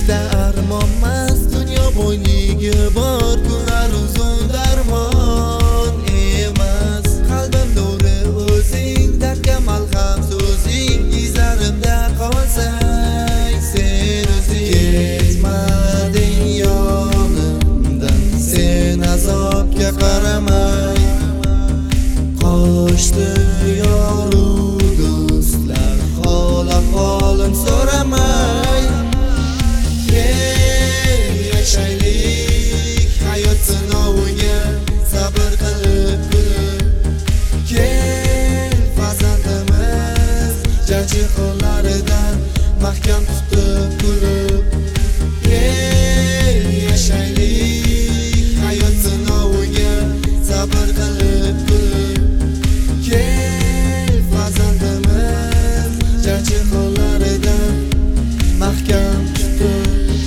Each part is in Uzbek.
Bitta armonmas dunyo boyligi bor, kunlar uzun darmon emas. Qalbim nuri o'zing, dardga malham so'zing, izlarimda qolsang sen o'zing. Ketmading yonimdan, sen azobga qaramay, qochdi yoru do'stlar, hol ahvolim so'ramay. Yashaylik hayot sinoviga, sabr qilib kulib. Kel farzandimiz jajji qo'llaridan mahkam tutib kulib. Yashaylik hayot sinoviga, sabr qilib kulib. Kel farzandimiz jajji qo'llaridan mahkam tutib.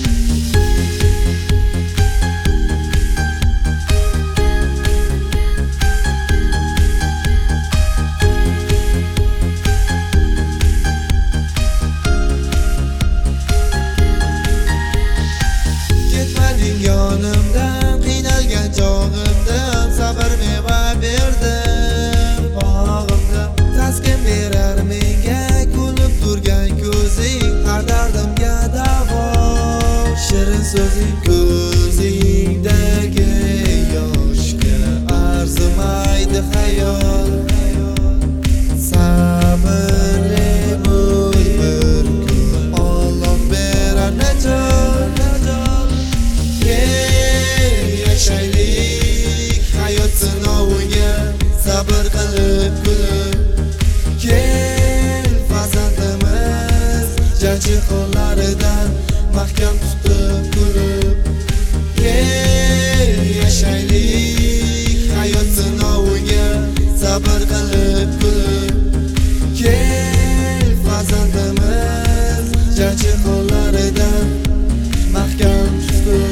Yonimdan qiynalgan chog'imdan sabr meva berdim bog'imda. Taskin berar menga kulib turgan ko'zing, har dardimga davo shirin so'zing. Ko'zingdagi yoshga arzimaydi hayol, sabrli bo'l bir kun, Alloh berar najot. Yashaylik hayot sinoviga, sabr qilib kulib. Kel farzandimiz jajji qo'llaridan mahkam tutib kulib. Yashaylik hayot sinoviga, sabr qilib kulib. Kel farzandimiz jajji qo'llaridan mahkam tutib.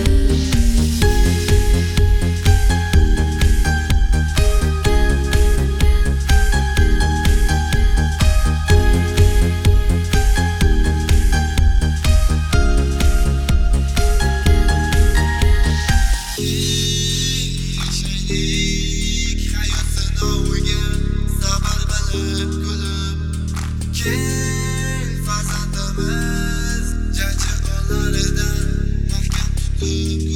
Hayot sinoviga, sabr qilib kulib. Kel farzandimiz jajji qo'llaridan mahkam tutib.